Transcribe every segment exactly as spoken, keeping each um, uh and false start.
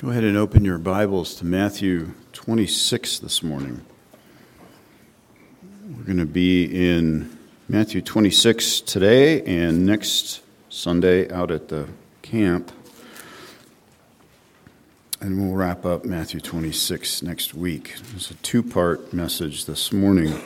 Go ahead and open your Bibles to Matthew twenty-six this morning. We're going to be in Matthew twenty-six today and next Sunday out at the camp. And we'll wrap up Matthew twenty-six next week. It's a two-part message this morning.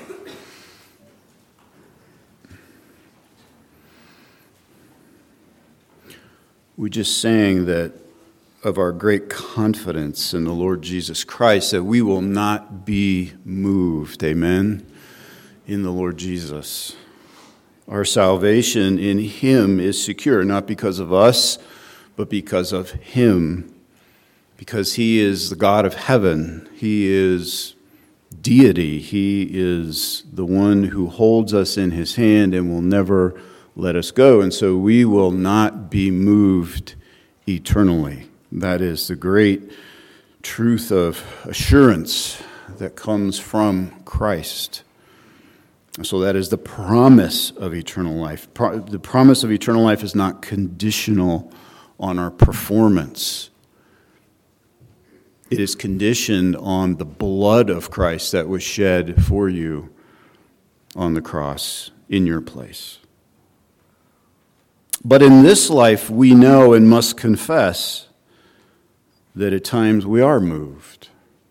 We just sang that of our great confidence in the Lord Jesus Christ, that we will not be moved, amen, in the Lord Jesus. Our salvation in Him is secure, not because of us, but because of Him. Because He is the God of heaven. He is deity. He is the one who holds us in His hand and will never let us go. And so we will not be moved eternally. That is the great truth of assurance that comes from Christ. So that is the promise of eternal life. Pro- the promise of eternal life is not conditional on our performance. It is conditioned on the blood of Christ that was shed for you on the cross in your place. But in this life, we know and must confess that at times we are moved.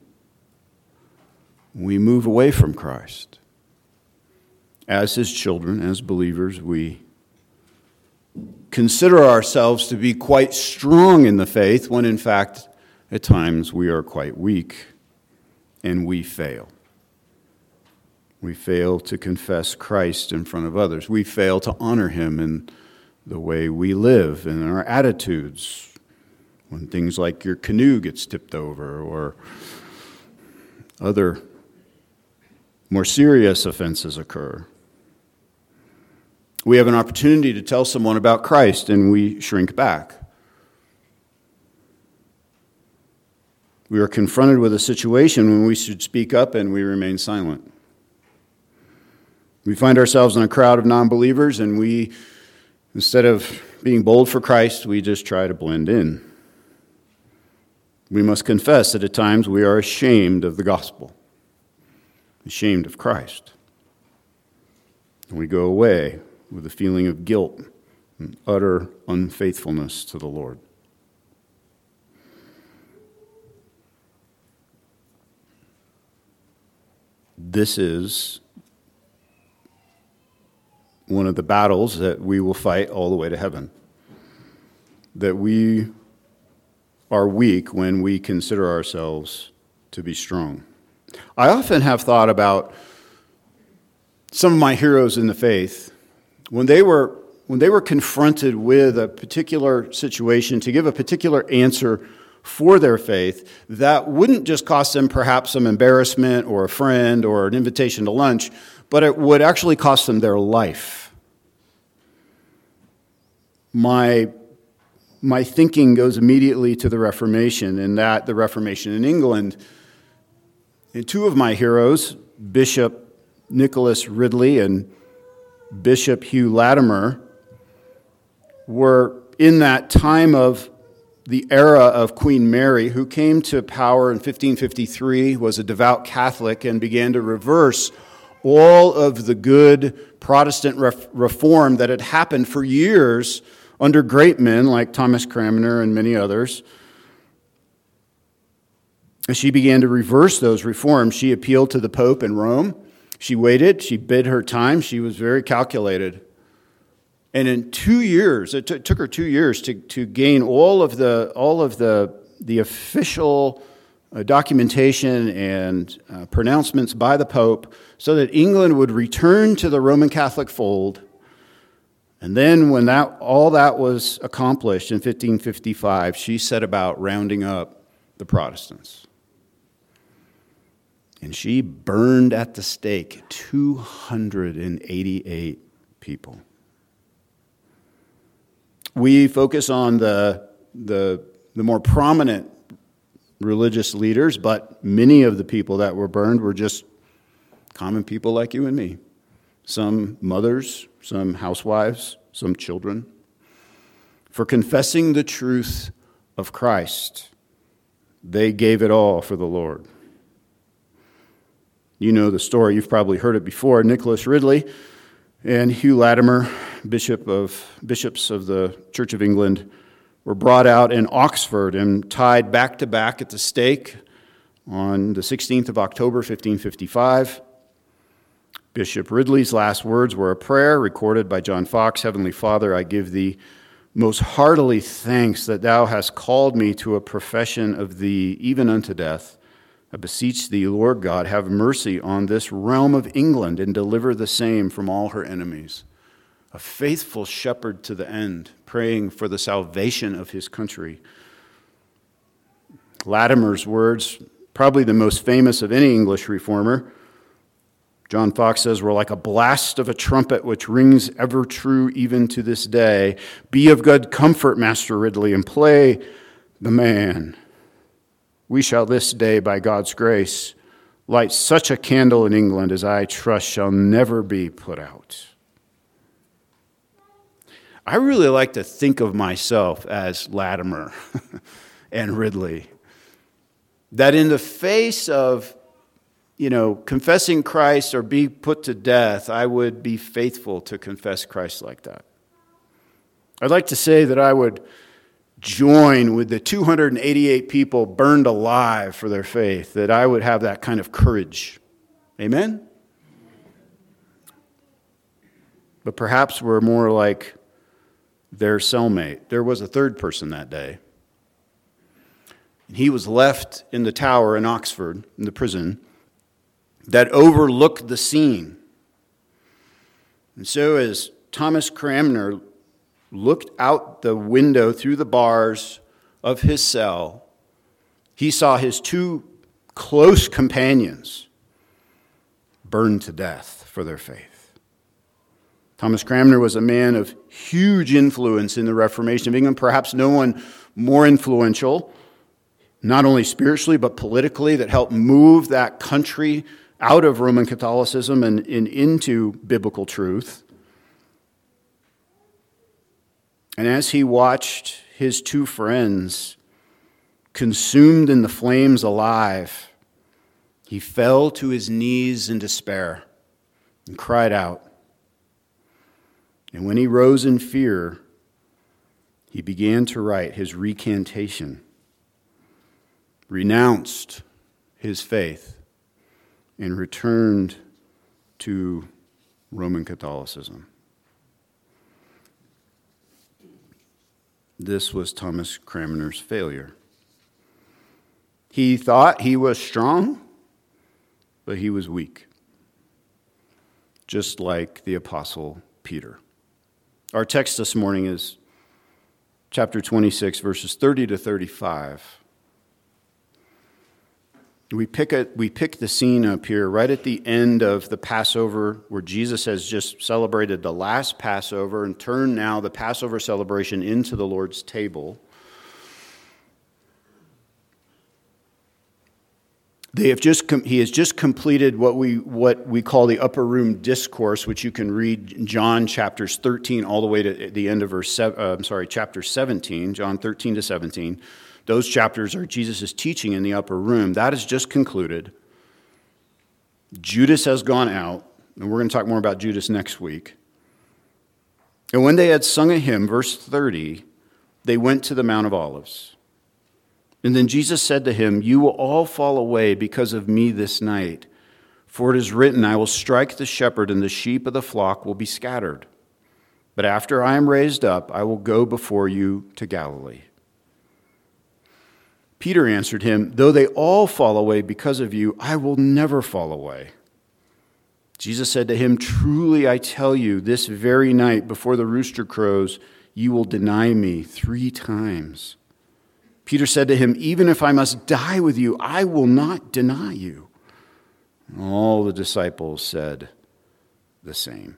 We move away from Christ. As His children, as believers, we consider ourselves to be quite strong in the faith, when in fact, at times we are quite weak and we fail. We fail to confess Christ in front of others. We fail to honor Him in the way we live and in our attitudes. When things like your canoe gets tipped over or other more serious offenses occur. We have an opportunity to tell someone about Christ and we shrink back. We are confronted with a situation when we should speak up and we remain silent. We find ourselves in a crowd of non-believers and we, instead of being bold for Christ, we just try to blend in. We must confess that at times we are ashamed of the gospel, ashamed of Christ. And we go away with a feeling of guilt and utter unfaithfulness to the Lord. This is one of the battles that we will fight all the way to heaven. That we are weak when we consider ourselves to be strong. I often have thought about some of my heroes in the faith. When they were when they were confronted with a particular situation, to give a particular answer for their faith, that wouldn't just cost them perhaps some embarrassment or a friend or an invitation to lunch, but it would actually cost them their life. My My thinking goes immediately to the Reformation, and that the Reformation in England. And two of my heroes, Bishop Nicholas Ridley and Bishop Hugh Latimer, were in that time of the era of Queen Mary, who came to power in fifteen fifty-three, was a devout Catholic, and began to reverse all of the good Protestant ref- reform that had happened for years under great men like Thomas Cranmer and many others. As she began to reverse those reforms, she appealed to the Pope in Rome. She waited. She bid her time. She was very calculated. And in two years, it, t- it took her two years to, to gain all of the all of the the official uh, documentation and uh, pronouncements by the Pope, so that England would return to the Roman Catholic fold. And then when that all that was accomplished in fifteen fifty-five, she set about rounding up the Protestants. And she burned at the stake two hundred eighty-eight people. We focus on the, the, the more prominent religious leaders, but many of the people that were burned were just common people like you and me. Some mothers, some housewives, some children, for confessing the truth of Christ. They gave it all for the Lord. You know the story. You've probably heard it before. Nicholas Ridley and Hugh Latimer, bishop of bishops of the Church of England, were brought out in Oxford and tied back to back at the stake on the sixteenth of October, fifteen fifty-five. Bishop Ridley's last words were a prayer recorded by John Foxe. Heavenly Father, I give thee most heartily thanks that thou hast called me to a profession of thee, even unto death. I beseech thee, Lord God, have mercy on this realm of England and deliver the same from all her enemies. A faithful shepherd to the end, praying for the salvation of his country. Latimer's words, probably the most famous of any English reformer. John Foxe says, were like a blast of a trumpet which rings ever true even to this day. Be of good comfort, Master Ridley, and play the man. We shall this day, by God's grace, light such a candle in England as I trust shall never be put out. I really like to think of myself as Latimer and Ridley. That in the face of, you know, confessing Christ or be put to death, I would be faithful to confess Christ like that. I'd like to say that I would join with the two hundred eighty-eight people burned alive for their faith, that I would have that kind of courage. Amen? But perhaps we're more like their cellmate. There was a third person that day. He was left in the tower in Oxford, in the prison, that overlooked the scene. And so as Thomas Cranmer looked out the window through the bars of his cell, he saw his two close companions burned to death for their faith. Thomas Cranmer was a man of huge influence in the Reformation of England, perhaps no one more influential, not only spiritually but politically, that helped move that country out of Roman Catholicism and, and into biblical truth. And as he watched his two friends consumed in the flames alive, he fell to his knees in despair and cried out. And when he rose in fear, he began to write his recantation, renounced his faith, and returned to Roman Catholicism. This was Thomas Cranmer's failure. He thought he was strong, but he was weak, just like the Apostle Peter. Our text this morning is chapter twenty-six, verses thirty to thirty-five. We pick it, we pick the scene up here right at the end of the Passover, where Jesus has just celebrated the last Passover and turned now the Passover celebration into the Lord's table. They have just com- he has just completed what we what we call the upper room discourse, which you can read in John chapters thirteen all the way to the end of verse. Seven, uh, I'm sorry, chapter seventeen, John thirteen to seventeen. Those chapters are Jesus' teaching in the upper room. That is just concluded. Judas has gone out, and we're going to talk more about Judas next week. And when they had sung a hymn, verse thirty, they went to the Mount of Olives. And then Jesus said to him, "You will all fall away because of me this night. For it is written, I will strike the shepherd, and the sheep of the flock will be scattered. But after I am raised up, I will go before you to Galilee." Peter answered him, "Though they all fall away because of you, I will never fall away." Jesus said to him, "Truly I tell you, this very night before the rooster crows, you will deny me three times." Peter said to him, "Even if I must die with you, I will not deny you." And all the disciples said the same.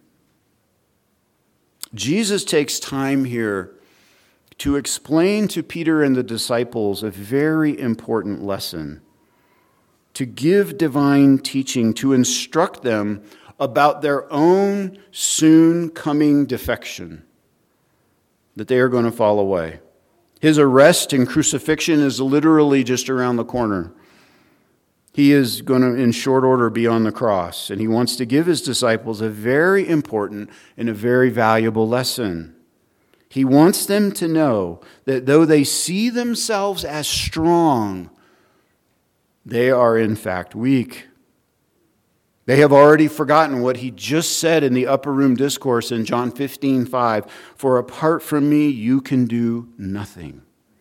Jesus takes time here to explain to Peter and the disciples a very important lesson, to give divine teaching, to instruct them about their own soon coming defection, that they are going to fall away. His arrest and crucifixion is literally just around the corner. He is going to, in short order, be on the cross, and he wants to give his disciples a very important and a very valuable lesson. He wants them to know that though they see themselves as strong, they are in fact weak. They have already forgotten what he just said in the upper room discourse in John fifteen five. For apart from me, you can do nothing.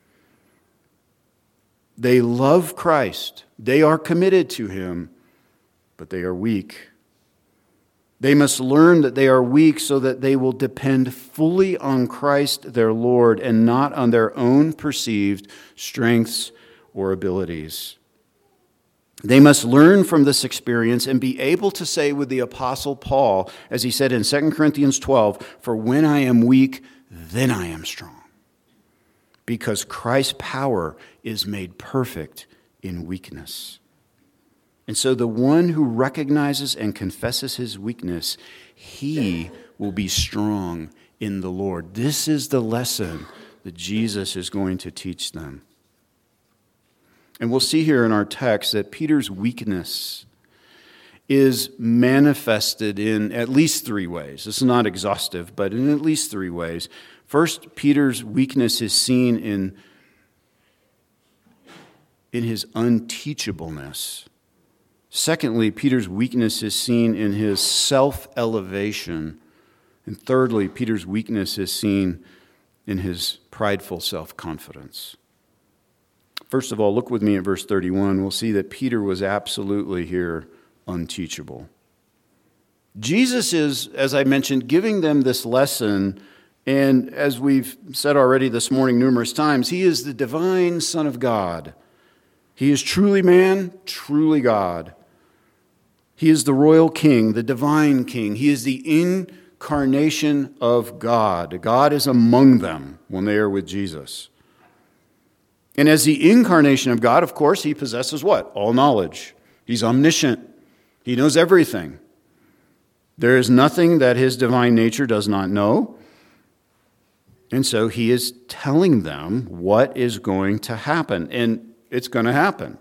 They love Christ. They are committed to him, but they are weak. They must learn that they are weak so that they will depend fully on Christ their Lord and not on their own perceived strengths or abilities. They must learn from this experience and be able to say with the Apostle Paul, as he said in Second Corinthians twelve, for when I am weak, then I am strong. Because Christ's power is made perfect in weakness. And so the one who recognizes and confesses his weakness, he will be strong in the Lord. This is the lesson that Jesus is going to teach them. And we'll see here in our text that Peter's weakness is manifested in at least three ways. This is not exhaustive, but in at least three ways. First, Peter's weakness is seen in, in his unteachableness. Secondly, Peter's weakness is seen in his self-elevation. And thirdly, Peter's weakness is seen in his prideful self-confidence. First of all, look with me at verse thirty-one. We'll see that Peter was absolutely here unteachable. Jesus is, as I mentioned, giving them this lesson. And as we've said already this morning numerous times, he is the divine Son of God. He is truly man, truly God. He is the royal king, the divine king. He is the incarnation of God. God is among them when they are with Jesus. And as the incarnation of God, of course, he possesses what? All knowledge. He's omniscient. He knows everything. There is nothing that his divine nature does not know. And so he is telling them what is going to happen. And it's going to happen.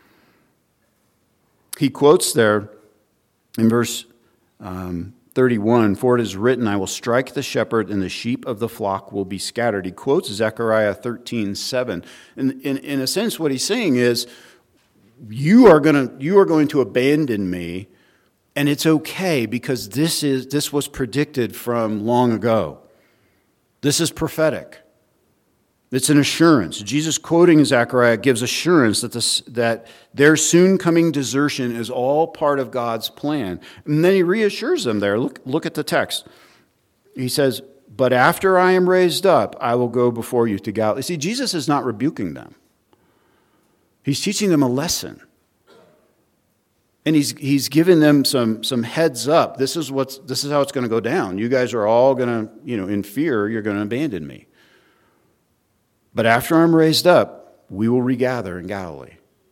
He quotes there in verse um, thirty-one, for it is written, I will strike the shepherd and the sheep of the flock will be scattered. He quotes Zechariah thirteen seven. And in, in a sense, what he's saying is, you are going to you are going to abandon me, and it's okay because this is this was predicted from long ago. This is prophetic. It's an assurance. Jesus, quoting Zechariah, gives assurance that, this, that their soon coming desertion is all part of God's plan. And then he reassures them there. Look, look at the text. He says, but after I am raised up, I will go before you to Galilee. See, Jesus is not rebuking them. He's teaching them a lesson. And he's he's given them some, some heads up. This is what's this is how it's going to go down. You guys are all going to, you know, in fear, you're going to abandon me. But after I'm raised up, we will regather in Galilee.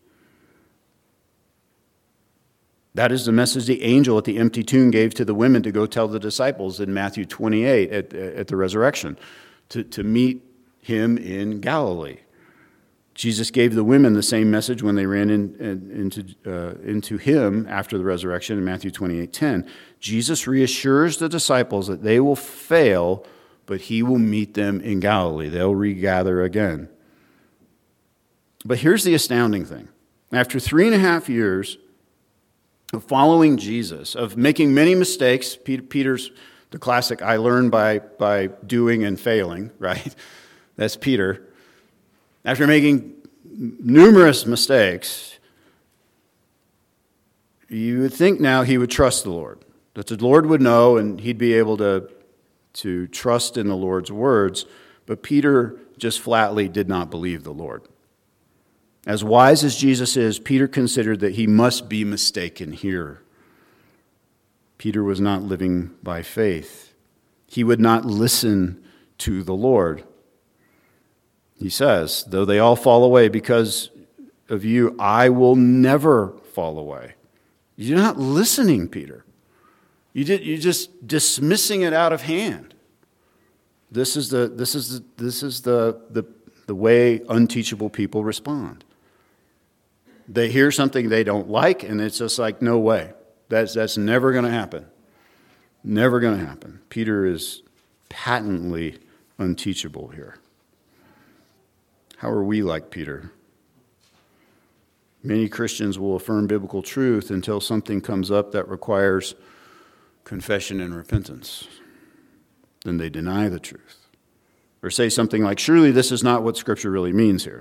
That is the message the angel at the empty tomb gave to the women to go tell the disciples in Matthew twenty-eight at, at the resurrection, to, to meet him in Galilee. Jesus gave the women the same message when they ran in, in, into, uh, into him after the resurrection in Matthew twenty-eight ten. Jesus reassures the disciples that they will fail, but he will meet them in Galilee. They'll regather again. But here's the astounding thing. After three and a half years of following Jesus, of making many mistakes, Peter's the classic, I learn by, by doing and failing, right? That's Peter. After making numerous mistakes, you would think now he would trust the Lord, that the Lord would know and he'd be able to to trust in the Lord's words, but Peter just flatly did not believe the Lord. As wise as Jesus is, Peter considered that he must be mistaken here. Peter was not living by faith. He would not listen to the Lord. He says, though they all fall away because of you, I will never fall away. You're not listening, Peter. You did, you're just dismissing it out of hand. This is the this is the, this is the, the the way unteachable people respond. They hear something they don't like, and it's just like, no way. That's, that's never going to happen. Never going to happen. Peter is patently unteachable here. How are we like Peter? Many Christians will affirm biblical truth until something comes up that requires confession and repentance. Then they deny the truth. Or say something like, surely this is not what Scripture really means here.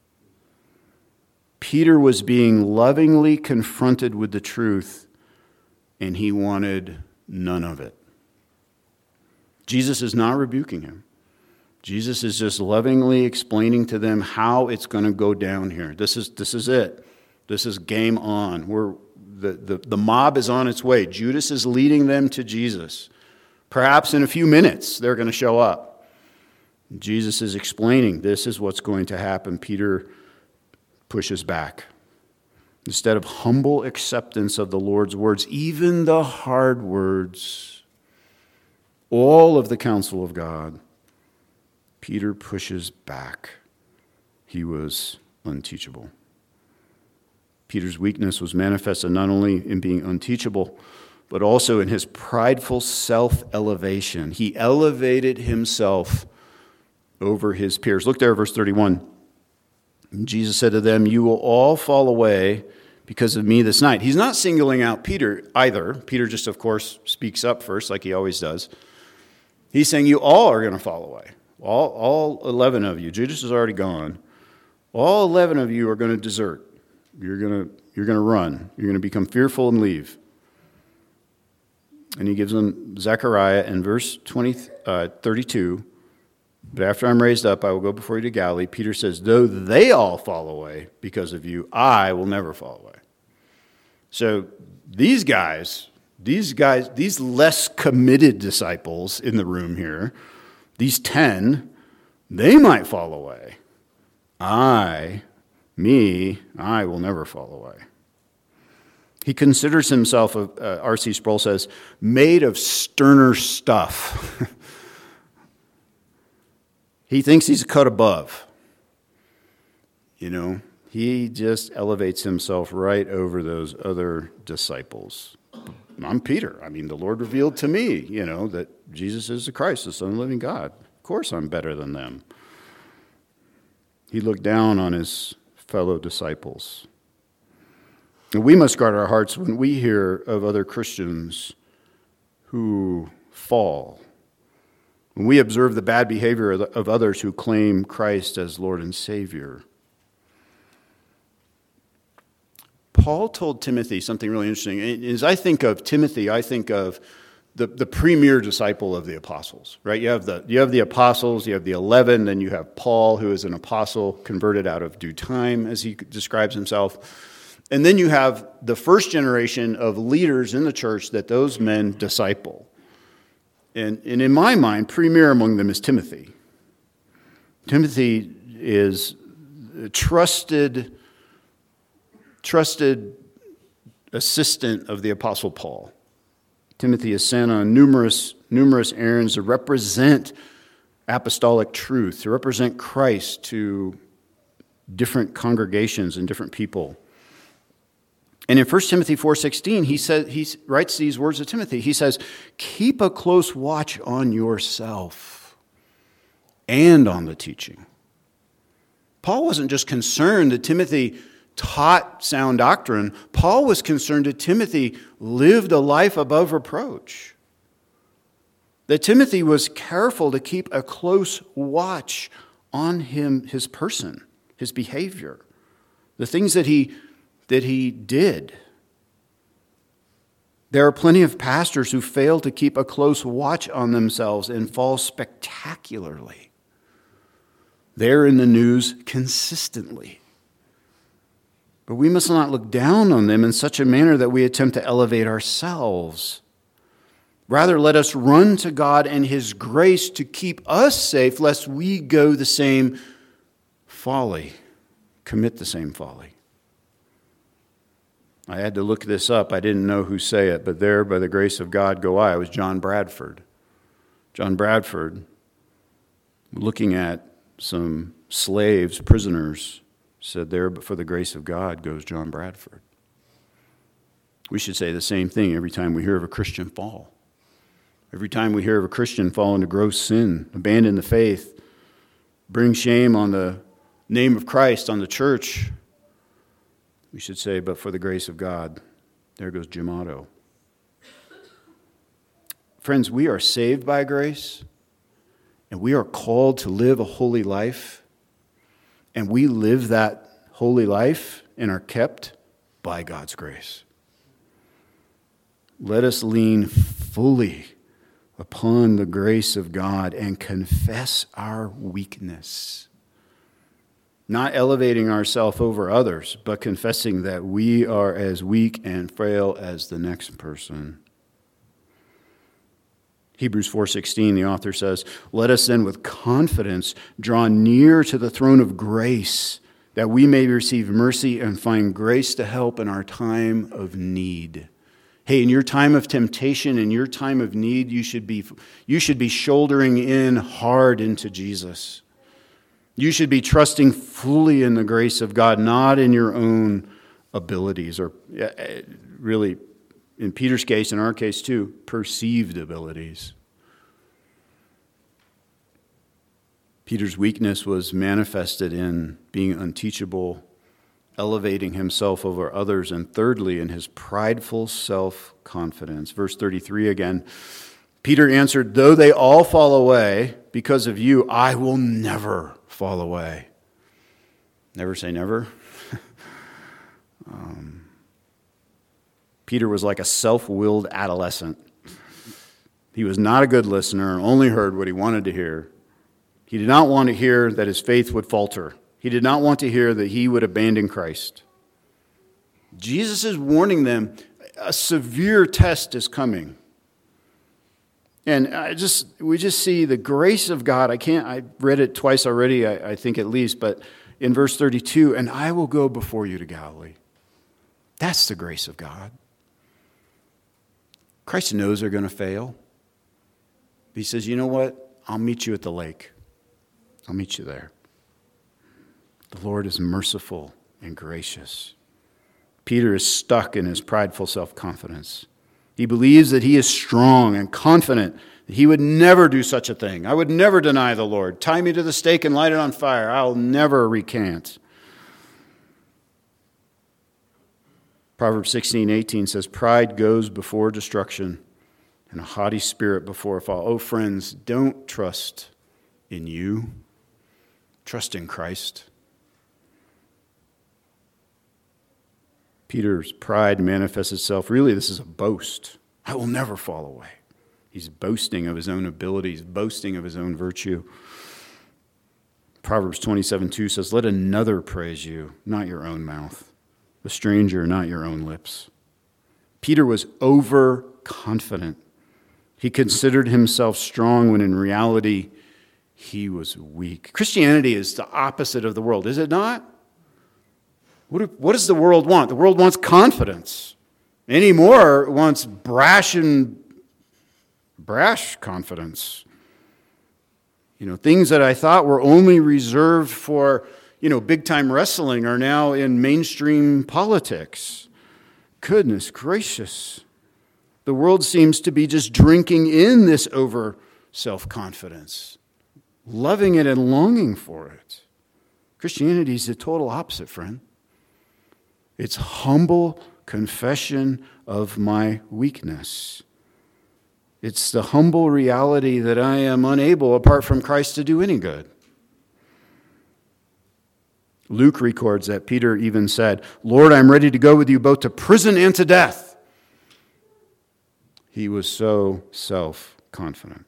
Peter was being lovingly confronted with the truth, and he wanted none of it. Jesus is not rebuking him. Jesus is just lovingly explaining to them how it's going to go down here. This is this is it. This is game on. We're, the, the, the mob is on its way. Judas is leading them to Jesus. Perhaps in a few minutes they're going to show up. Jesus is explaining this is what's going to happen. Peter pushes back. Instead of humble acceptance of the Lord's words, even the hard words, all of the counsel of God, Peter pushes back. He was unteachable. Peter's weakness was manifested not only in being unteachable, but also in his prideful self-elevation. He elevated himself over his peers. Look there at verse thirty-one. Jesus said to them, you will all fall away because of me this night. He's not singling out Peter either. Peter just, of course, speaks up first like he always does. He's saying you all are going to fall away. All, all eleven of you. Judas is already gone. All eleven of you are going to desert. You're going to, you're going to run. You're going to become fearful and leave. And he gives them Zechariah in verse twenty, uh, thirty-two. But after I'm raised up, I will go before you to Galilee. Peter says, though they all fall away because of you, I will never fall away. So these guys, these guys, these less committed disciples in the room here, these ten, they might fall away. I, me, I will never fall away. He considers himself, uh, R C Sproul says, made of sterner stuff. He thinks he's a cut above. You know, he just elevates himself right over those other disciples. I'm Peter. I mean, the Lord revealed to me, you know, that Jesus is the Christ, the Son of the living God. Of course I'm better than them. He looked down on his fellow disciples. And we must guard our hearts when we hear of other Christians who fall. When we observe the bad behavior of others who claim Christ as Lord and Savior. Paul told Timothy something really interesting. As I think of Timothy, I think of the, the premier disciple of the apostles, right? You have the you have the apostles, you have the eleven, then you have Paul, who is an apostle converted out of due time, as he describes himself. And then you have the first generation of leaders in the church that those men disciple. And, and in my mind, premier among them is Timothy. Timothy is a trusted, trusted assistant of the Apostle Paul. Timothy is sent on numerous, numerous errands to represent apostolic truth, to represent Christ to different congregations and different people. And in First Timothy four sixteen, he says, he writes these words to Timothy. He says, keep a close watch on yourself and on the teaching. Paul wasn't just concerned that Timothy taught sound doctrine. Paul was concerned that Timothy lived a life above reproach. That Timothy was careful to keep a close watch on him, his person, his behavior, the things that he that he did. There are plenty of pastors who fail to keep a close watch on themselves and fall spectacularly. They're in the news consistently. But we must not look down on them in such a manner that we attempt to elevate ourselves. Rather, let us run to God and His grace to keep us safe, lest we go the same folly, commit the same folly. I had to look this up. I didn't know who say it, but there, by the grace of God, go I. It was John Bradford. John Bradford, looking at some slaves, prisoners, said, "There, but for the grace of God goes John Bradford." We should say the same thing every time we hear of a Christian fall. Every time we hear of a Christian fall into gross sin, abandon the faith, bring shame on the name of Christ, on the church, we should say, "But for the grace of God, there goes Jim Otto." Friends, we are saved by grace, and we are called to live a holy life, and we live that holy life and are kept by God's grace. Let us lean fully upon the grace of God and confess our weakness. Not elevating ourselves over others, but confessing that we are as weak and frail as the next person. Hebrews four sixteen, the author says, "Let us then with confidence draw near to the throne of grace, that we may receive mercy and find grace to help in our time of need." Hey, in your time of temptation, in your time of need, you should be, you should be shouldering in hard into Jesus. You should be trusting fully in the grace of God, not in your own abilities, or really, in Peter's case, in our case too, perceived abilities. Peter's weakness was manifested in being unteachable, elevating himself over others, and thirdly, in his prideful self-confidence. Verse thirty-three again, Peter answered, "Though they all fall away because of you, I will never fall away." Never say never. um, Peter was like a self-willed adolescent. He was not a good listener, only heard what he wanted to hear. He did not want to hear that his faith would falter. He did not want to hear that he would abandon Christ. Jesus is warning them, a severe test is coming. And I just we just see the grace of God. I can't, I read it twice already, I, I think at least, but in verse thirty-two, "And I will go before you to Galilee." That's the grace of God. Christ knows they're going to fail. He says, "You know what? I'll meet you at the lake. I'll meet you there." The Lord is merciful and gracious. Peter is stuck in his prideful self-confidence. He believes that he is strong and confident that he would never do such a thing. "I would never deny the Lord. Tie me to the stake and light it on fire. I'll never recant." Proverbs sixteen eighteen says, "Pride goes before destruction, and a haughty spirit before a fall." Oh, friends, don't trust in you. Trust in Christ. Peter's pride manifests itself. Really, this is a boast. I will never fall away. He's boasting of his own abilities, boasting of his own virtue. Proverbs twenty-seven two says, "Let another praise you, not your own mouth. The stranger, not your own lips." Peter was overconfident. He considered himself strong when in reality he was weak. Christianity is the opposite of the world, is it not? What, do, what does the world want? The world wants confidence. Anymore, it wants brash and brash confidence. You know, things that I thought were only reserved for, you know, big-time wrestling are now in mainstream politics. Goodness gracious. The world seems to be just drinking in this over self-confidence, loving it and longing for it. Christianity is the total opposite, friend. It's humble confession of my weakness. It's the humble reality that I am unable, apart from Christ, to do any good. Luke records that Peter even said, "Lord, I'm ready to go with you both to prison and to death." He was so self-confident.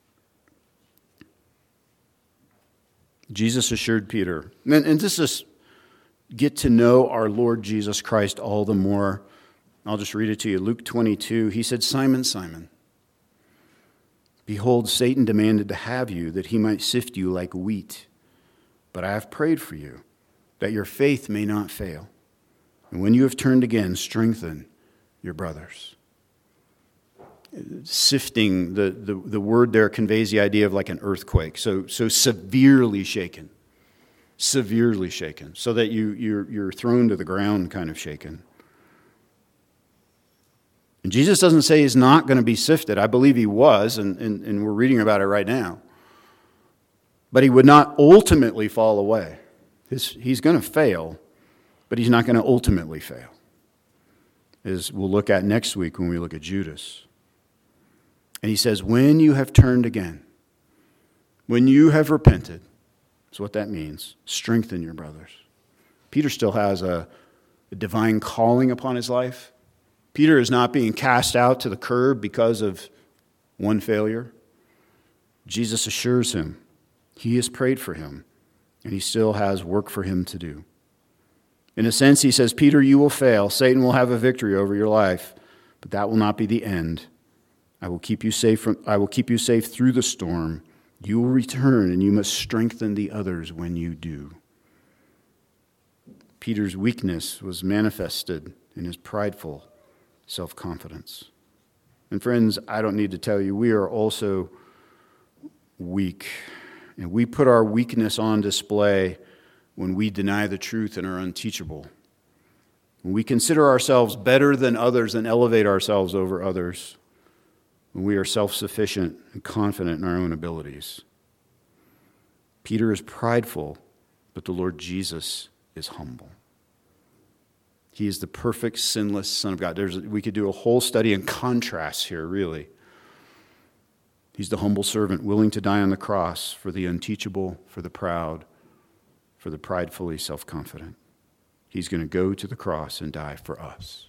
Jesus assured Peter, and, and this is get to know our Lord Jesus Christ all the more. I'll just read it to you. Luke twenty-two, he said, "Simon, Simon, behold, Satan demanded to have you, that he might sift you like wheat. But I have prayed for you, that your faith may not fail. And when you have turned again, strengthen your brothers." sifting, the, the, the word there conveys the idea of like an earthquake. So, so severely shaken, severely shaken, so that you, you're, you're thrown to the ground kind of shaken. And Jesus doesn't say he's not going to be sifted. I believe he was, and, and, and we're reading about it right now. But he would not ultimately fall away. His, he's going to fail, but he's not going to ultimately fail. As we'll look at next week when we look at Judas. And he says, when you have turned again, when you have repented, that's what that means, strengthen your brothers. Peter still has a, a divine calling upon his life. Peter is not being cast out to the curb because of one failure. Jesus assures him he has prayed for him, and he still has work for him to do. In a sense, he says, Peter, you will fail. Satan will have a victory over your life, but that will not be the end. I will keep you safe from, I will keep you safe through the storm. You will return, and you must strengthen the others when you do. Peter's weakness was manifested in his prideful self-confidence. And friends, I don't need to tell you, we are also weak. And we put our weakness on display when we deny the truth and are unteachable. When we consider ourselves better than others and elevate ourselves over others. When we are self-sufficient and confident in our own abilities. Peter is prideful, but the Lord Jesus is humble. He is the perfect, sinless Son of God. There's, we could do a whole study in contrasts here, really. He's the humble servant, willing to die on the cross for the unteachable, for the proud, for the pridefully self-confident. He's going to go to the cross and die for us.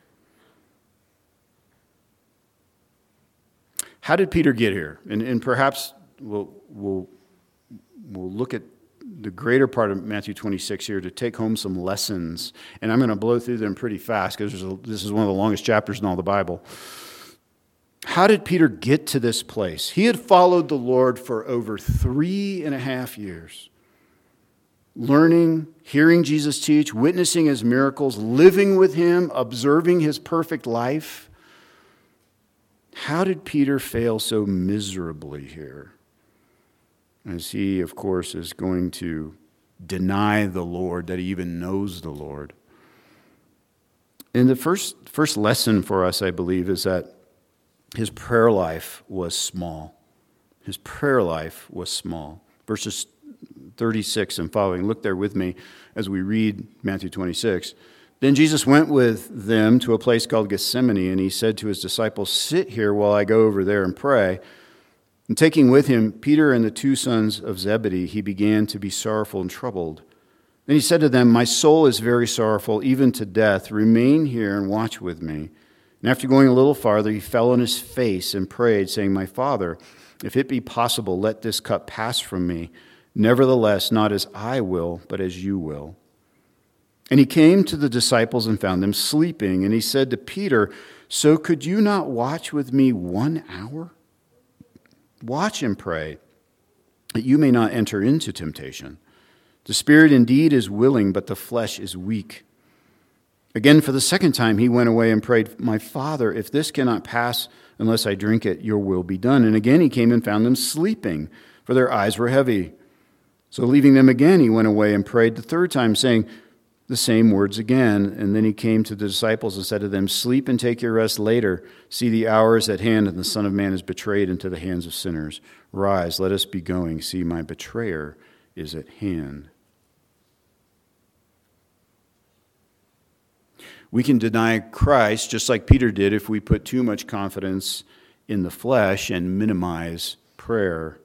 How did Peter get here? And, and perhaps we'll, we'll, we'll look at the greater part of Matthew twenty-six here to take home some lessons. And I'm going to blow through them pretty fast because this is one of the longest chapters in all the Bible. How did Peter get to this place? He had followed the Lord for over three and a half years. Learning, hearing Jesus teach, witnessing his miracles, living with him, observing his perfect life. How did Peter fail so miserably here? As he, of course, is going to deny the Lord, that he even knows the Lord. And the first, first lesson for us, I believe, is that his prayer life was small. His prayer life was small. Verses thirty-six and following. Look there with me as we read Matthew twenty-six. Then Jesus went with them to a place called Gethsemane, and he said to his disciples, sit here while I go over there and pray. And taking with him Peter and the two sons of Zebedee, he began to be sorrowful and troubled. Then he said to them, my soul is very sorrowful, even to death. Remain here and watch with me. And after going a little farther, he fell on his face and prayed, saying, my Father, if it be possible, let this cup pass from me. Nevertheless, not as I will, but as you will. And he came to the disciples and found them sleeping. And he said to Peter, so could you not watch with me one hour? Watch and pray, that you may not enter into temptation. The spirit indeed is willing, but the flesh is weak. Again, for the second time, he went away and prayed, my Father, if this cannot pass unless I drink it, your will be done. And again he came and found them sleeping, for their eyes were heavy. So leaving them again, he went away and prayed the third time, saying the same words again. And then he came to the disciples and said to them, sleep and take your rest later. See, the hour is at hand, and the Son of Man is betrayed into the hands of sinners. Rise, let us be going. See, my betrayer is at hand. We can deny Christ, just like Peter did, if we put too much confidence in the flesh and minimize prayer.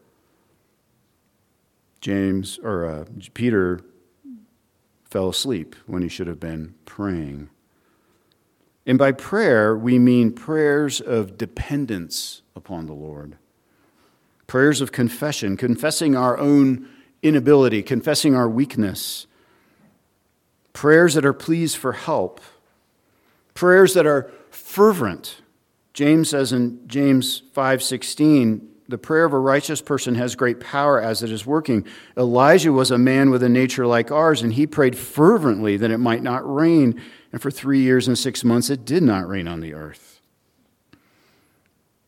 James, or uh, Peter fell asleep when he should have been praying. And by prayer, we mean prayers of dependence upon the Lord. Prayers of confession, confessing our own inability, confessing our weakness. Prayers that are pleas for help. Prayers that are fervent. James says in James five sixteen, the prayer of a righteous person has great power as it is working. Elijah was a man with a nature like ours, and he prayed fervently that it might not rain. And for three years and six months, it did not rain on the earth.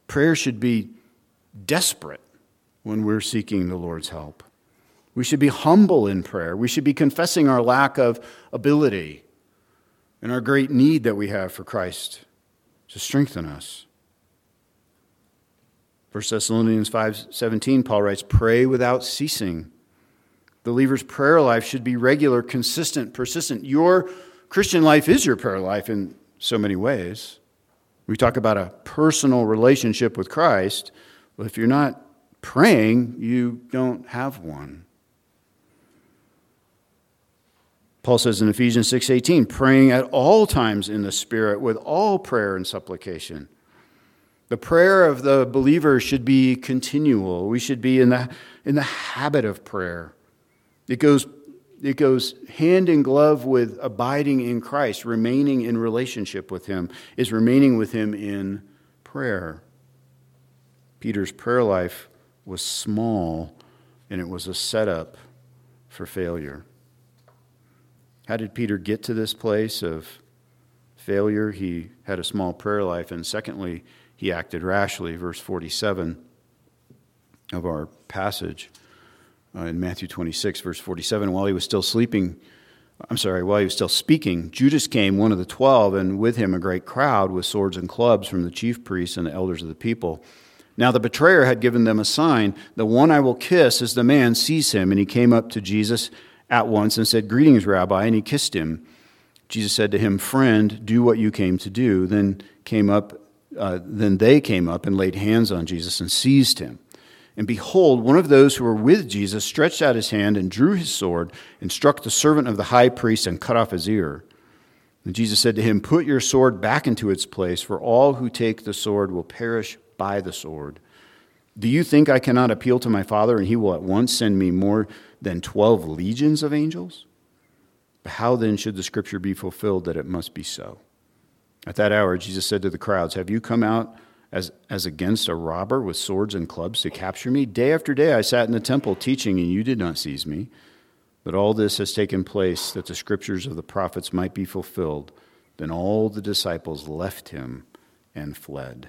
Prayer should be desperate when we're seeking the Lord's help. We should be humble in prayer. We should be confessing our lack of ability and our great need that we have for Christ to strengthen us. First Thessalonians five seventeen, Paul writes, "Pray without ceasing." The believer's prayer life should be regular, consistent, persistent. Your Christian life is your prayer life in so many ways. We talk about a personal relationship with Christ. Well, if you're not praying, you don't have one. Paul says in Ephesians six eighteen, praying at all times in the Spirit with all prayer and supplication. The prayer of the believer should be continual. We should be in the, in the habit of prayer. It goes, it goes hand in glove with abiding in Christ, remaining in relationship with Him, is remaining with Him in prayer. Peter's prayer life was small, and it was a setup for failure. How did Peter get to this place of failure? He had a small prayer life, and secondly, he acted rashly. Verse forty-seven of our passage uh, in Matthew twenty-six, verse forty-seven, while he was still sleeping, I'm sorry, while he was still speaking, Judas came, one of the twelve, and with him a great crowd with swords and clubs from the chief priests and the elders of the people. Now the betrayer had given them a sign, "The one I will kiss is the man, seize him." And he came up to Jesus at once and said, "Greetings, Rabbi," and he kissed him. Jesus said to him, "Friend, do what you came to do." Then came up, uh, then they came up and laid hands on Jesus and seized him. And behold, one of those who were with Jesus stretched out his hand and drew his sword and struck the servant of the high priest and cut off his ear. And Jesus said to him, "Put your sword back into its place, for all who take the sword will perish by the sword. Do you think I cannot appeal to my Father, and He will at once send me more than twelve legions of angels? But how then should the scripture be fulfilled that it must be so?" At that hour, Jesus said to the crowds, "Have you come out as, as against a robber with swords and clubs to capture me? Day after day I sat in the temple teaching, and you did not seize me. But all this has taken place that the scriptures of the prophets might be fulfilled." Then all the disciples left him and fled.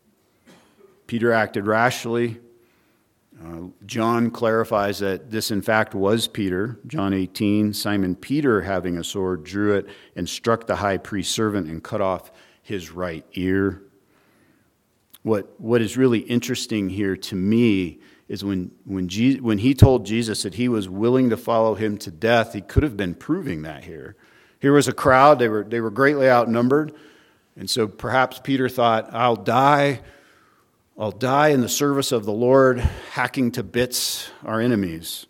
Peter acted rashly. Uh, John clarifies that this, in fact, was Peter. John eighteen, Simon Peter, having a sword, drew it and struck the high priest's servant and cut off his right ear. What, what is really interesting here to me is when, when, Je- when he told Jesus that he was willing to follow him to death, he could have been proving that here. Here was a crowd. They were, they were greatly outnumbered. And so perhaps Peter thought, I'll die I'll die in the service of the Lord, hacking to bits our enemies.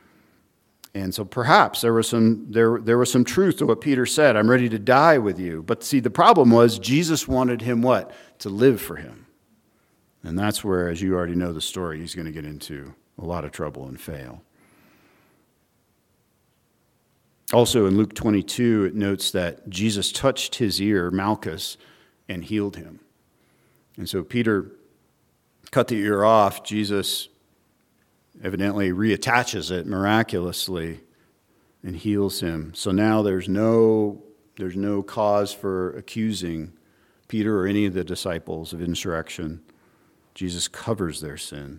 And so perhaps there was some there, there was some truth to what Peter said. I'm ready to die with you. But see, the problem was Jesus wanted him what? To live for him. And that's where, as you already know the story, he's going to get into a lot of trouble and fail. Also in Luke twenty-two, it notes that Jesus touched his ear, Malchus, and healed him. And so Peter cut the ear off. Jesus evidently reattaches it miraculously and heals him. So now there's no, there's no cause for accusing Peter or any of the disciples of insurrection. Jesus covers their sin.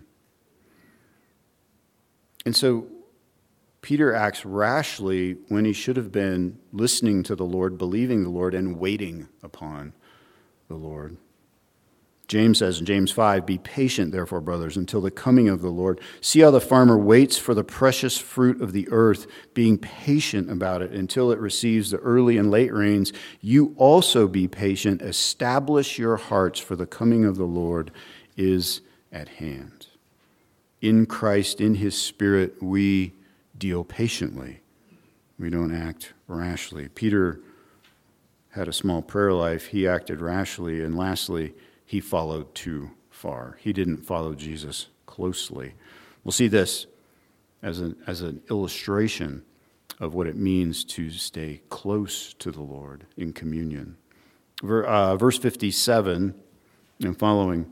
And so Peter acts rashly when he should have been listening to the Lord, believing the Lord, and waiting upon the Lord. James says in James five, "Be patient, therefore, brothers, until the coming of the Lord. See how the farmer waits for the precious fruit of the earth, being patient about it until it receives the early and late rains. You also be patient. Establish your hearts, for the coming of the Lord is at hand." In Christ, in His Spirit, we deal patiently. We don't act rashly. Peter had a small prayer life. He acted rashly. And lastly, he followed too far. He didn't follow Jesus closely. We'll see this as an, as an illustration of what it means to stay close to the Lord in communion. Ver, uh, verse fifty-seven and following.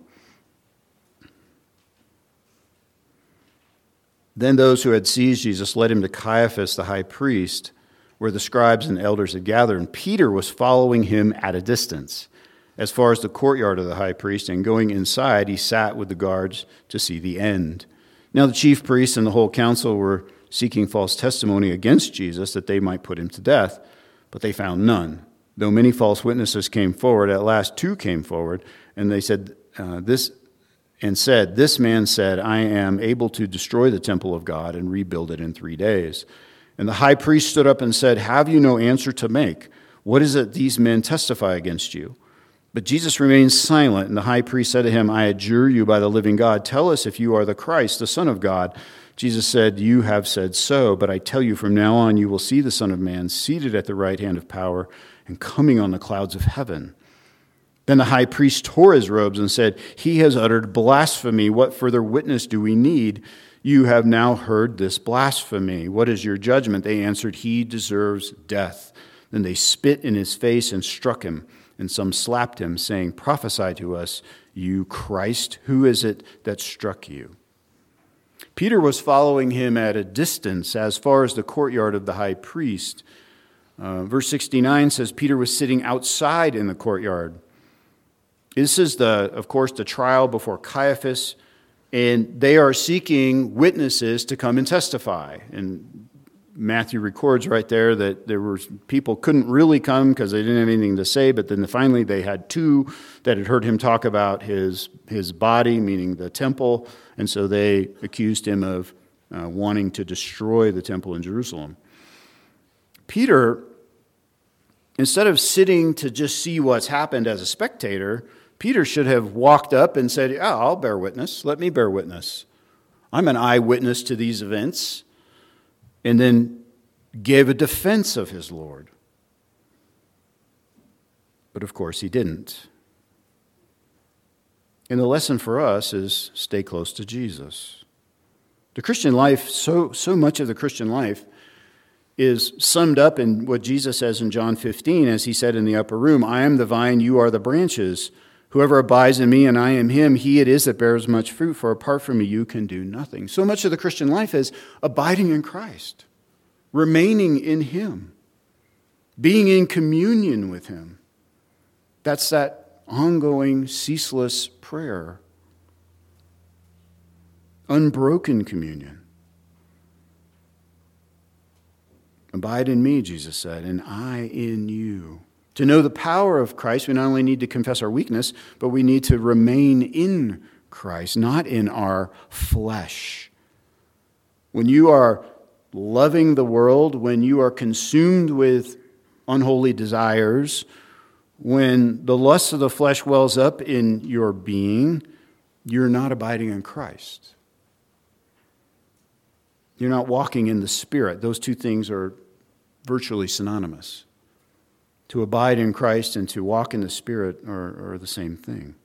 Then those who had seized Jesus led him to Caiaphas, the high priest, where the scribes and elders had gathered, and Peter was following him at a distance. as far as the courtyard of the high priest, and going inside, he sat with the guards to see the end. Now the chief priests and the whole council were seeking false testimony against Jesus that they might put him to death, but they found none. Though many false witnesses came forward, at last two came forward, and they said, uh, "This." And said, "This man said, I am able to destroy the temple of God and rebuild it in three days. And the high priest stood up and said, Have you no answer to make? What is it these men testify against you? But Jesus remained silent, and the high priest said to him, I adjure you by the living God, tell us if you are the Christ, the Son of God. Jesus said, You have said so, but I tell you, from now on you will see the Son of Man seated at the right hand of power and coming on the clouds of heaven." Then the high priest tore his robes and said, "He has uttered blasphemy. What further witness do we need? You have now heard this blasphemy. What is your judgment?" They answered, "He deserves death." Then they spit in his face and struck him, and some slapped him, saying, "Prophesy to us, you Christ. Who is it that struck you?" Peter was following him at a distance as far as the courtyard of the high priest. Uh, verse sixty-nine says Peter was sitting outside in the courtyard. This is, the, of course, the trial before Caiaphas, and they are seeking witnesses to come and testify. And Matthew records right there that there were people couldn't really come because they didn't have anything to say, but then finally they had two that had heard him talk about his, his body, meaning the temple, and so they accused him of uh, wanting to destroy the temple in Jerusalem. Peter, instead of sitting to just see what's happened as a spectator, Peter should have walked up and said, "Yeah, I'll bear witness. Let me bear witness. I'm an eyewitness to these events." And then gave a defense of his Lord. But of course he didn't. And the lesson for us is stay close to Jesus. The Christian life, so, so much of the Christian life is summed up in what Jesus says in John fifteen, as he said in the upper room, "I am the vine, you are the branches. Whoever abides in me and I in him, he it is that bears much fruit, for apart from me you can do nothing." So much of the Christian life is abiding in Christ, remaining in him, being in communion with him. That's that ongoing, ceaseless prayer. Unbroken communion. "Abide in me," Jesus said, "and I in you." To know the power of Christ, we not only need to confess our weakness, but we need to remain in Christ, not in our flesh. When you are loving the world, when you are consumed with unholy desires, when the lust of the flesh wells up in your being, you're not abiding in Christ. You're not walking in the Spirit. Those two things are virtually synonymous. To abide in Christ and to walk in the Spirit are, are the same thing.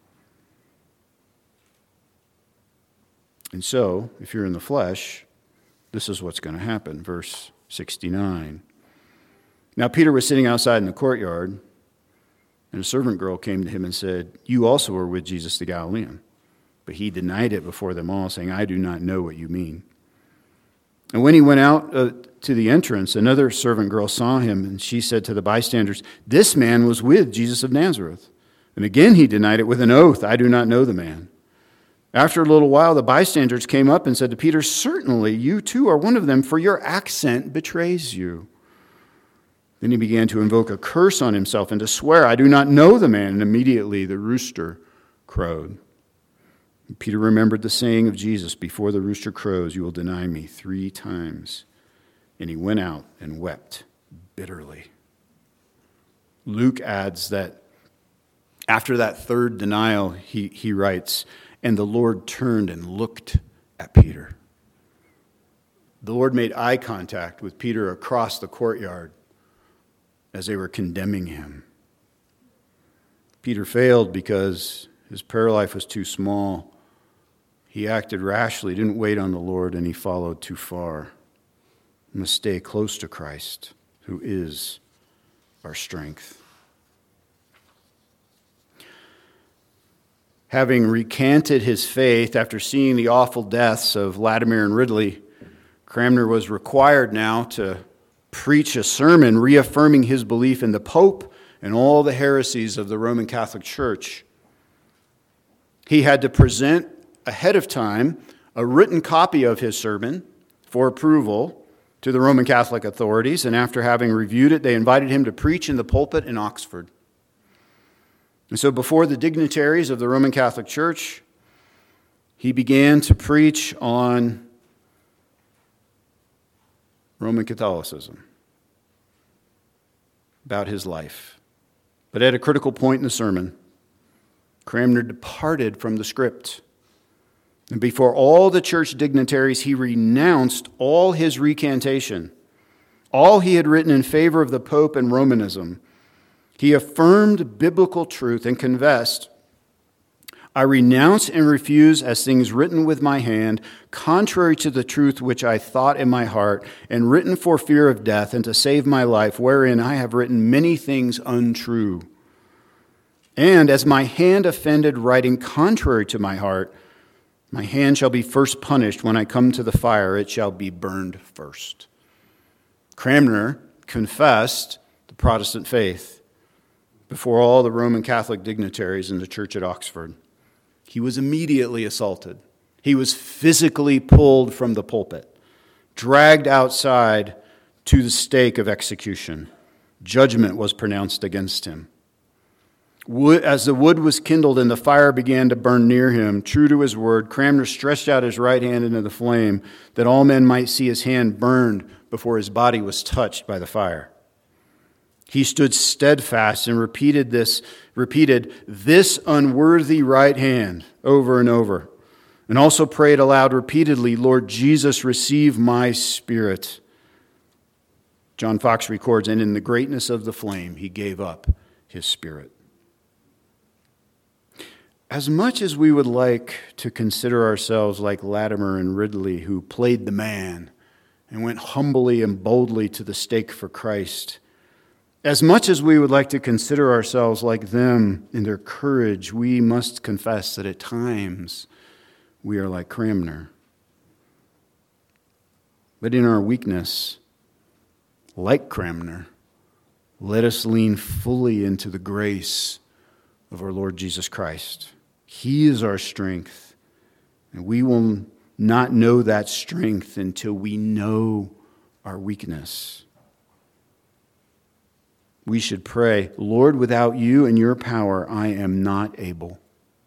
And so, if you're in the flesh, this is what's going to happen. Verse sixty-nine. "Now Peter was sitting outside in the courtyard, and a servant girl came to him and said, 'You also were with Jesus the Galilean.' But he denied it before them all, saying, 'I do not know what you mean.' And when he went out uh, to the entrance, another servant girl saw him, and she said to the bystanders, 'This man was with Jesus of Nazareth.' And again he denied it with an oath, 'I do not know the man.' After a little while, the bystanders came up and said to Peter, 'Certainly you too are one of them, for your accent betrays you.' Then he began to invoke a curse on himself and to swear, 'I do not know the man.' And immediately the rooster crowed. And Peter remembered the saying of Jesus, 'Before the rooster crows, you will deny me three times.' And he went out and wept bitterly." Luke adds that after that third denial, he, he writes, "And the Lord turned and looked at Peter." The Lord made eye contact with Peter across the courtyard as they were condemning him. Peter failed because his prayer life was too small. He acted rashly, didn't wait on the Lord, and he followed too far. We must stay close to Christ, who is our strength. Having recanted his faith after seeing the awful deaths of Latimer and Ridley, Cranmer was required now to preach a sermon reaffirming his belief in the Pope and all the heresies of the Roman Catholic Church. He had to present ahead of time a written copy of his sermon for approval to the Roman Catholic authorities, and after having reviewed it, they invited him to preach in the pulpit in Oxford. And so before the dignitaries of the Roman Catholic Church, he began to preach on Roman Catholicism, about his life. But at a critical point in the sermon, Cranmer departed from the script. And before all the church dignitaries, he renounced all his recantation, all he had written in favor of the Pope and Romanism. He affirmed biblical truth and confessed, "I renounce and refuse as things written with my hand, contrary to the truth which I thought in my heart, and written for fear of death and to save my life, wherein I have written many things untrue. And as my hand offended writing contrary to my heart, my hand shall be first punished. When I come to the fire, it shall be burned first." Cranmer confessed the Protestant faith before all the Roman Catholic dignitaries in the church at Oxford. He was immediately assaulted. He was physically pulled from the pulpit, dragged outside to the stake of execution. Judgment was pronounced against him. As the wood was kindled and the fire began to burn near him, true to his word, Cranmer stretched out his right hand into the flame, that all men might see his hand burned before his body was touched by the fire. He stood steadfast and repeated this, repeated this unworthy right hand over and over, and also prayed aloud repeatedly, "Lord Jesus, receive my spirit." John Fox records, "And in the greatness of the flame, he gave up his spirit." As much as we would like to consider ourselves like Latimer and Ridley, who played the man and went humbly and boldly to the stake for Christ, as much as we would like to consider ourselves like them in their courage, we must confess that at times we are like Cranmer. But in our weakness, like Cranmer, let us lean fully into the grace of our Lord Jesus Christ. He is our strength, and we will not know that strength until we know our weakness. We should pray, "Lord, without you and your power, I am not able."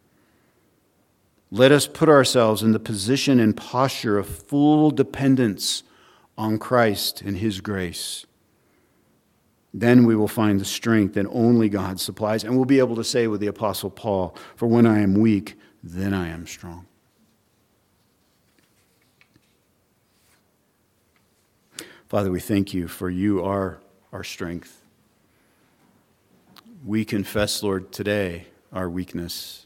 Let us put ourselves in the position and posture of full dependence on Christ and his grace. Then we will find the strength that only God supplies, and we'll be able to say with the Apostle Paul, "For when I am weak, then I am strong." Father, we thank you, for you are our strength. We confess, Lord, today our weakness.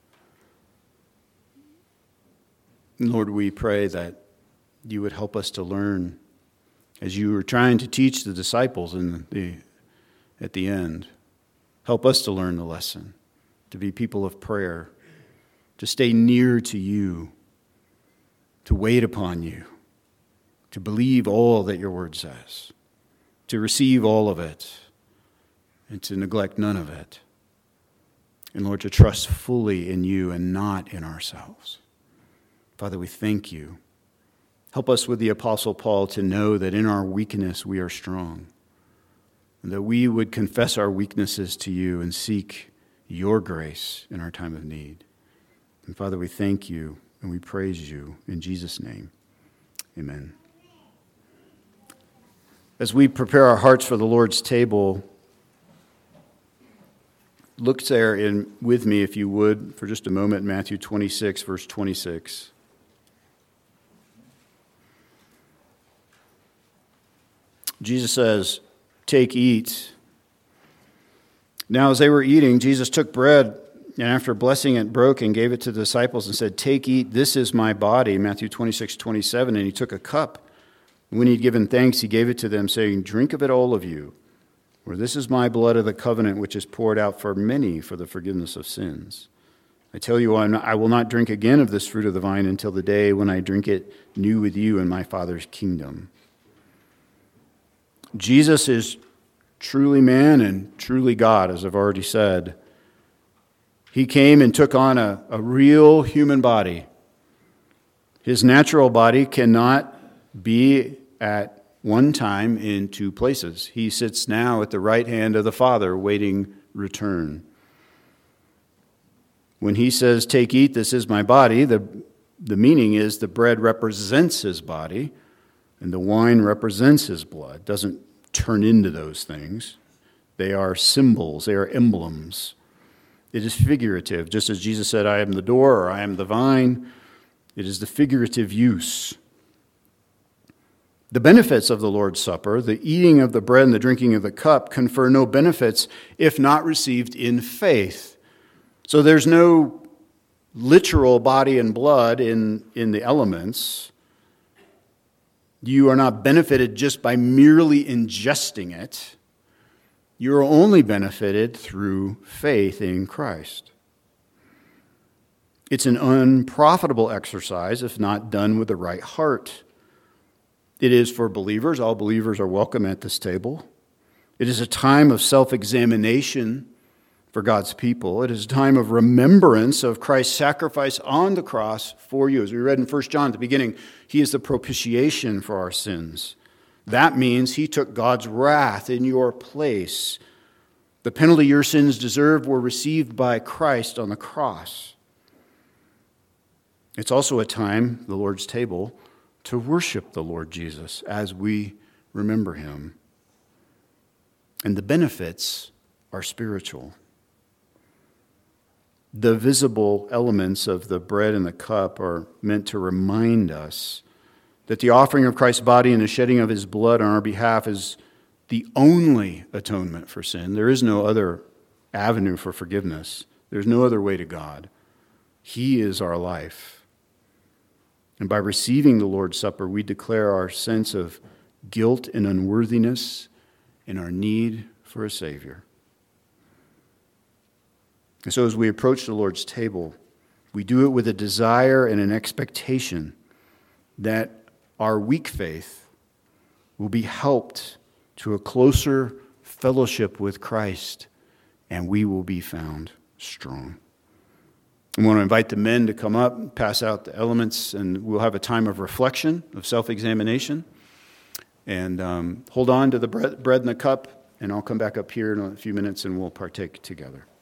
Lord, we pray that you would help us to learn, as you were trying to teach the disciples in the, at the end. Help us to learn the lesson, to be people of prayer, to stay near to you, to wait upon you, to believe all that your word says, to receive all of it, and to neglect none of it. And Lord, to trust fully in you and not in ourselves. Father, we thank you. Help us with the Apostle Paul to know that in our weakness we are strong, and that we would confess our weaknesses to you and seek your grace in our time of need. And Father, we thank you and we praise you in Jesus' name. Amen. As we prepare our hearts for the Lord's table, look there in with me, if you would, for just a moment, Matthew twenty-six, verse twenty-six. Jesus says, "Take, eat." Now as they were eating, Jesus took bread, and after blessing it, broke and gave it to the disciples and said, "Take, eat, this is my body," Matthew twenty-six, twenty-seven. And he took a cup. When he had given thanks, he gave it to them, saying, "Drink of it, all of you, for this is my blood of the covenant, which is poured out for many for the forgiveness of sins. I tell you, I will not drink again of this fruit of the vine until the day when I drink it new with you in my Father's kingdom." Jesus is truly man and truly God, as I've already said. He came and took on a, a real human body. His natural body cannot be at one time in two places. He sits now at the right hand of the Father, waiting return. When he says, "Take, eat, this is my body," the, the meaning is the bread represents his body and the wine represents his blood. It doesn't turn into those things. They are symbols, they are emblems. It is figurative, just as Jesus said, "I am the door," or "I am the vine." It is the figurative use. The benefits of the Lord's Supper, the eating of the bread and the drinking of the cup, confer no benefits if not received in faith. So there's no literal body and blood in, in the elements. You are not benefited just by merely ingesting it. You are only benefited through faith in Christ. It's an unprofitable exercise if not done with the right heart. It is for believers. All believers are welcome at this table. It is a time of self-examination for God's people. It is a time of remembrance of Christ's sacrifice on the cross for you. As we read in First John at the beginning, he is the propitiation for our sins. That means he took God's wrath in your place. The penalty your sins deserved were received by Christ on the cross. It's also a time, the Lord's table, to worship the Lord Jesus as we remember him. And the benefits are spiritual. The visible elements of the bread and the cup are meant to remind us that the offering of Christ's body and the shedding of his blood on our behalf is the only atonement for sin. There is no other avenue for forgiveness. There's no other way to God. He is our life. And by receiving the Lord's Supper, we declare our sense of guilt and unworthiness and our need for a Savior. And so as we approach the Lord's table, we do it with a desire and an expectation that our weak faith will be helped to a closer fellowship with Christ, and we will be found strong. I want to invite the men to come up and pass out the elements, and we'll have a time of reflection, of self-examination. And um, hold on to the bread, bread and the cup, and I'll come back up here in a few minutes and we'll partake together.